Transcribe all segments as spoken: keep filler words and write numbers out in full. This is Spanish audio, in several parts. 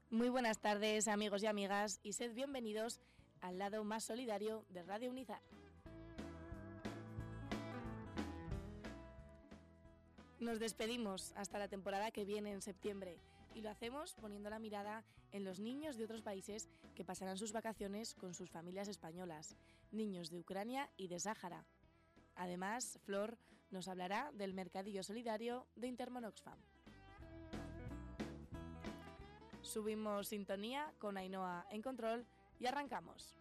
Muy buenas tardes, amigos y amigas, y sed bienvenidos al lado más solidario de Radio Unizar. Nos despedimos hasta la temporada que viene en septiembre y lo hacemos poniendo la mirada en los niños de otros países que pasarán sus vacaciones con sus familias españolas, niños de Ucrania y de Sáhara. Además, Flor nos hablará del mercadillo solidario de Intermón Oxfam. Subimos sintonía con Ainhoa en control y arrancamos.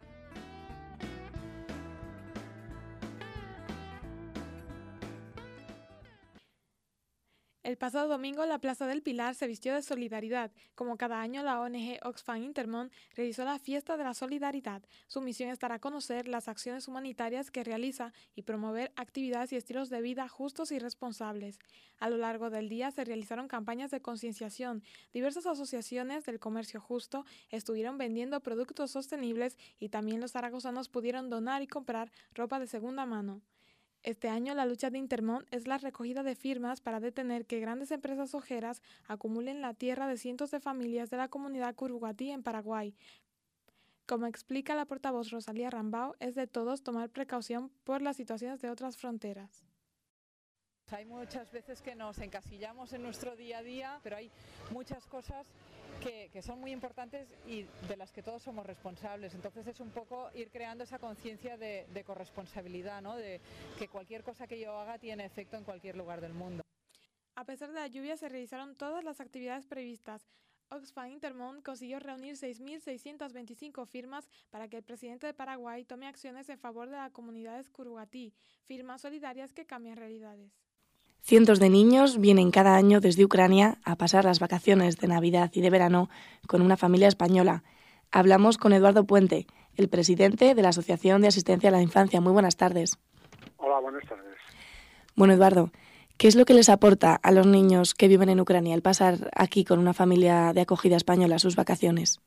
El pasado domingo la Plaza del Pilar se vistió de solidaridad. Como cada año, la O N G Oxfam Intermón realizó la Fiesta de la Solidaridad. Su misión es dar a conocer las acciones humanitarias que realiza y promover actividades y estilos de vida justos y responsables. A lo largo del día se realizaron campañas de concienciación. Diversas asociaciones del comercio justo estuvieron vendiendo productos sostenibles y también los zaragozanos pudieron donar y comprar ropa de segunda mano. Este año la lucha de Intermón es la recogida de firmas para detener que grandes empresas ojeras acumulen la tierra de cientos de familias de la comunidad Curuguatí en Paraguay. Como explica la portavoz Rosalía Rambao, es de todos tomar precaución por las situaciones de otras fronteras. Hay muchas veces que nos encasillamos en nuestro día a día, pero hay muchas cosas que, que son muy importantes y de las que todos somos responsables. Entonces es un poco ir creando esa conciencia de, de corresponsabilidad, ¿no? De que cualquier cosa que yo haga tiene efecto en cualquier lugar del mundo. A pesar de la lluvia se realizaron todas las actividades previstas. Oxfam Intermón consiguió reunir seis mil seiscientas veinticinco firmas para que el presidente de Paraguay tome acciones en favor de las comunidades Curuguatí, firmas solidarias que cambian realidades. Cientos de niños vienen cada año desde Ucrania a pasar las vacaciones de Navidad y de verano con una familia española. Hablamos con Eduardo Puente, el presidente de la Asociación de Asistencia a la Infancia. Muy buenas tardes. Hola, buenas tardes. Bueno, Eduardo, ¿qué es lo que les aporta a los niños que viven en Ucrania el pasar aquí con una familia de acogida española sus vacaciones?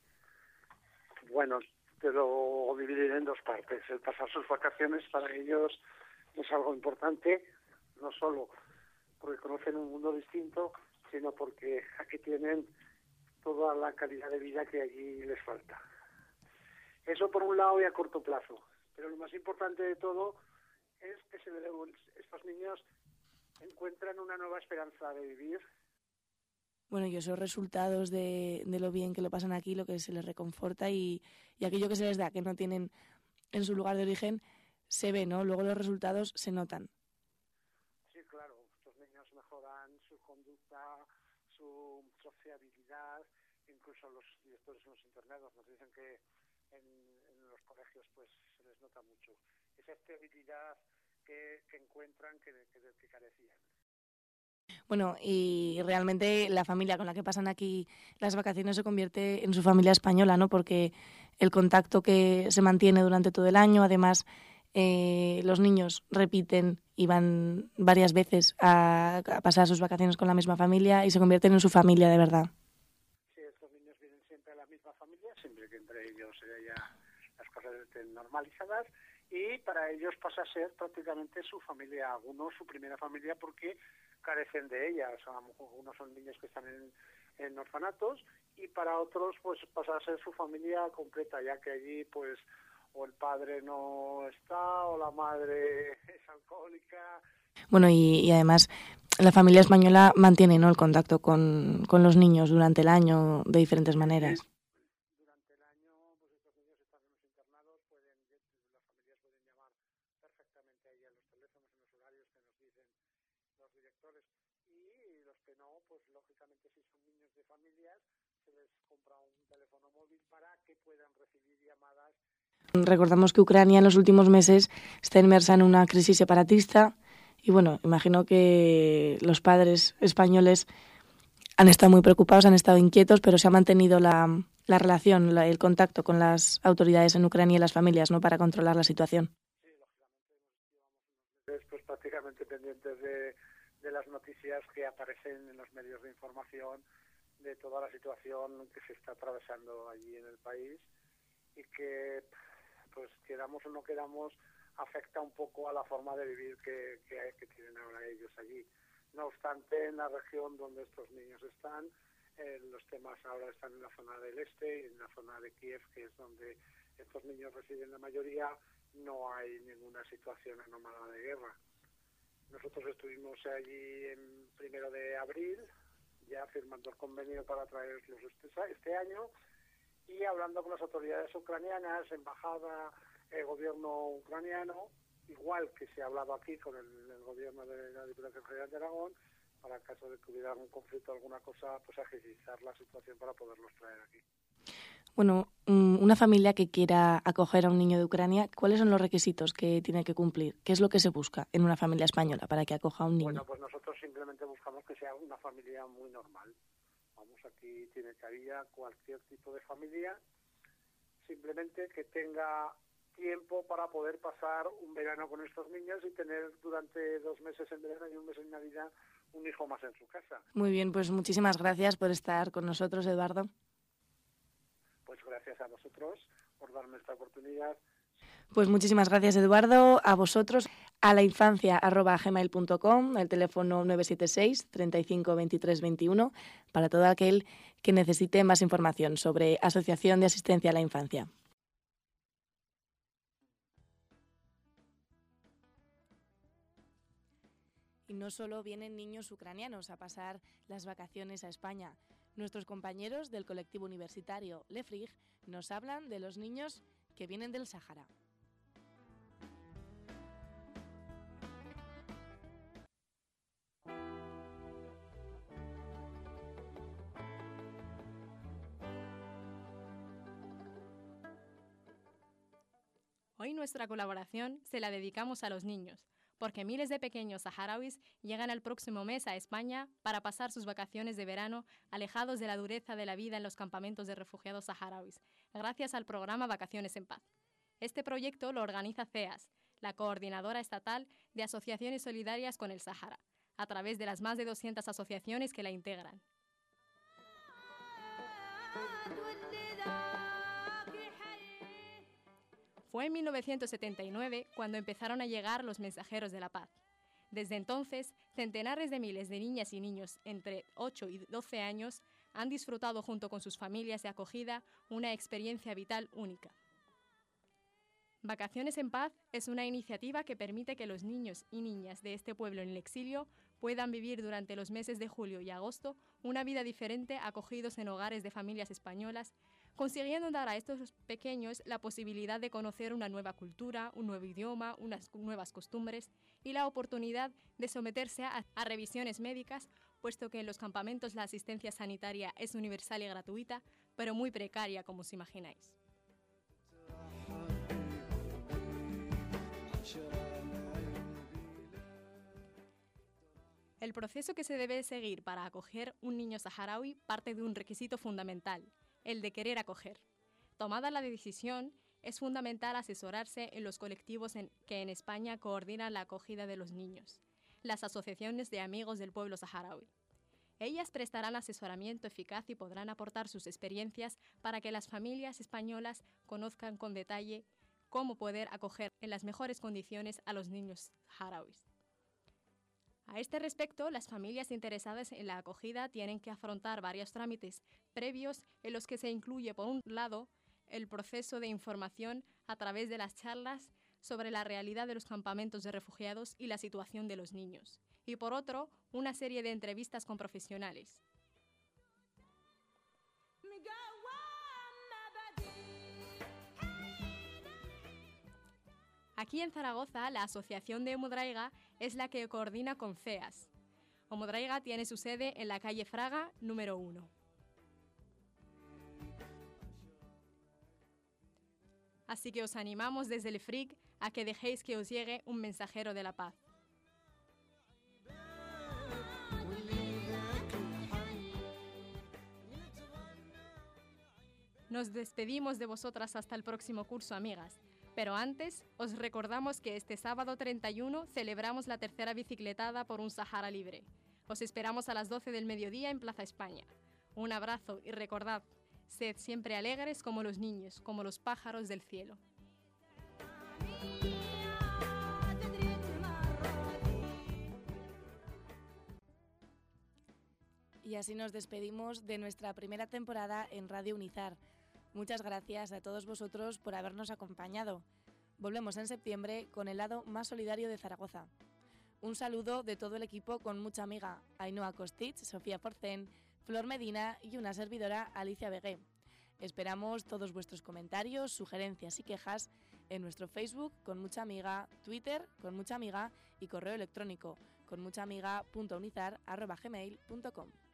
Bueno, te lo dividiré en dos partes. El pasar sus vacaciones para ellos es algo importante, no solo porque conocen un mundo distinto, sino porque aquí tienen toda la calidad de vida que allí les falta. Eso por un lado y a corto plazo. Pero lo más importante de todo es que se le, estos niños encuentran una nueva esperanza de vivir. Bueno, y esos resultados de, de lo bien que lo pasan aquí, lo que se les reconforta y, y aquello que se les da, que no tienen en su lugar de origen, se ve, ¿no? Luego los resultados se notan. Sí, claro, estos niños mejoran su conducta, su sociabilidad, incluso los directores en los internados nos dicen que en, en los colegios pues se les nota mucho esa estabilidad que, que encuentran que, que, que carecían. Bueno, y realmente la familia con la que pasan aquí las vacaciones se convierte en su familia española, ¿no? Porque el contacto que se mantiene durante todo el año, además eh, los niños repiten y van varias veces a, a pasar sus vacaciones con la misma familia y se convierten en su familia de verdad. Sí, estos niños vienen siempre a la misma familia, siempre que entre ellos ya las cosas estén normalizadas, y para ellos pasa a ser prácticamente su familia, algunos su primera familia porque carecen de ella. O sea, algunos son niños que están en, en orfanatos y para otros pues pasa a ser su familia completa, ya que allí pues o el padre no está o la madre es alcohólica. Bueno, y, y además la familia española mantiene, ¿no?, el contacto con, con los niños durante el año de diferentes maneras. Durante el año pues estos niños están en los internados, pueden, las familias pueden llamar perfectamente ahí a los teléfonos en los horarios que nos dicen los directores, y los que no, pues lógicamente si son niños de familias se les compra un teléfono móvil para que puedan recibir llamadas. Recordamos que Ucrania en los últimos meses está inmersa en una crisis separatista y bueno, imagino que los padres españoles han estado muy preocupados, han estado inquietos, pero se ha mantenido la, la relación, la, el contacto con las autoridades en Ucrania y las familias, ¿no?, para controlar la situación. Sí, lógicamente llevamos unos meses pues prácticamente pendientes de, de las noticias que aparecen en los medios de información de toda la situación que se está atravesando allí en el país y que, pues queramos o no queramos, afecta un poco a la forma de vivir que, que, que tienen ahora ellos allí. No obstante, en la región donde estos niños están, Eh, los temas ahora están en la zona del este, en la zona de Kiev, que es donde estos niños residen la mayoría. No hay ninguna situación anómala de guerra. Nosotros estuvimos allí en primero de abril, ya firmando el convenio para traerlos este, este año, y hablando con las autoridades ucranianas, embajada, el gobierno ucraniano, igual que se ha hablado aquí con el, el gobierno de la Diputación General de Aragón, para el caso de que hubiera algún conflicto o alguna cosa, pues agilizar la situación para poderlos traer aquí. Bueno, una familia que quiera acoger a un niño de Ucrania, ¿cuáles son los requisitos que tiene que cumplir? ¿Qué es lo que se busca en una familia española para que acoja a un niño? Bueno, pues nosotros simplemente buscamos que sea una familia muy normal. Vamos, aquí tiene cabida cualquier tipo de familia, simplemente que tenga tiempo para poder pasar un verano con estos niños y tener durante dos meses en verano y un mes en Navidad un hijo más en su casa. Muy bien, pues muchísimas gracias por estar con nosotros, Eduardo. Pues gracias a vosotros por darme esta oportunidad. Pues muchísimas gracias, Eduardo, a vosotros, a la infancia arroba gmail punto com, el teléfono nueve siete seis, treinta y cinco, veintitrés, veintiuno, para todo aquel que necesite más información sobre Asociación de Asistencia a la Infancia. Y no solo vienen niños ucranianos a pasar las vacaciones a España. Nuestros compañeros del colectivo universitario Le Frig nos hablan de los niños que vienen del Sáhara. Hoy nuestra colaboración se la dedicamos a los niños, porque miles de pequeños saharauis llegan el próximo mes a España para pasar sus vacaciones de verano alejados de la dureza de la vida en los campamentos de refugiados saharauis, gracias al programa Vacaciones en Paz. Este proyecto lo organiza C E A S, la Coordinadora Estatal de Asociaciones Solidarias con el Sáhara, a través de las más de doscientas asociaciones que la integran. Fue en mil novecientos setenta y nueve cuando empezaron a llegar los mensajeros de la paz. Desde entonces, centenares de miles de niñas y niños entre ocho y doce años han disfrutado junto con sus familias de acogida una experiencia vital única. Vacaciones en Paz es una iniciativa que permite que los niños y niñas de este pueblo en el exilio puedan vivir durante los meses de julio y agosto una vida diferente acogidos en hogares de familias españolas, consiguiendo dar a estos pequeños la posibilidad de conocer una nueva cultura, un nuevo idioma, unas nuevas costumbres y la oportunidad de someterse a, a revisiones médicas, puesto que en los campamentos la asistencia sanitaria es universal y gratuita, pero muy precaria, como os imagináis. El proceso que se debe seguir para acoger un niño saharaui parte de un requisito fundamental, el de querer acoger. Tomada la decisión, es fundamental asesorarse en los colectivos en, que en España coordinan la acogida de los niños, las asociaciones de amigos del pueblo saharaui. Ellas prestarán asesoramiento eficaz y podrán aportar sus experiencias para que las familias españolas conozcan con detalle cómo poder acoger en las mejores condiciones a los niños saharauis. A este respecto, las familias interesadas en la acogida tienen que afrontar varios trámites previos en los que se incluye, por un lado, el proceso de información a través de las charlas sobre la realidad de los campamentos de refugiados y la situación de los niños, y por otro, una serie de entrevistas con profesionales. Aquí en Zaragoza, la Asociación de Omodraiga es la que coordina con C E A S. Omodraiga tiene su sede en la calle Fraga, número uno. Así que os animamos desde el F R I C a que dejéis que os llegue un mensajero de la paz. Nos despedimos de vosotras hasta el próximo curso, amigas. Pero antes, os recordamos que este sábado treinta y uno celebramos la tercera bicicletada por un Sahara libre. Os esperamos a las doce del mediodía en Plaza España. Un abrazo y recordad, sed siempre alegres como los niños, como los pájaros del cielo. Y así nos despedimos de nuestra primera temporada en Radio Unizar. Muchas gracias a todos vosotros por habernos acompañado. Volvemos en septiembre con el lado más solidario de Zaragoza. Un saludo de todo el equipo con mucha amiga, Ainhoa Kostich, Sofía Forcén, Flor Medina y una servidora, Alicia Begué. Esperamos todos vuestros comentarios, sugerencias y quejas en nuestro Facebook con mucha amiga, Twitter con mucha amiga y correo electrónico con mucha amiga punto unizar arroba gmail punto com.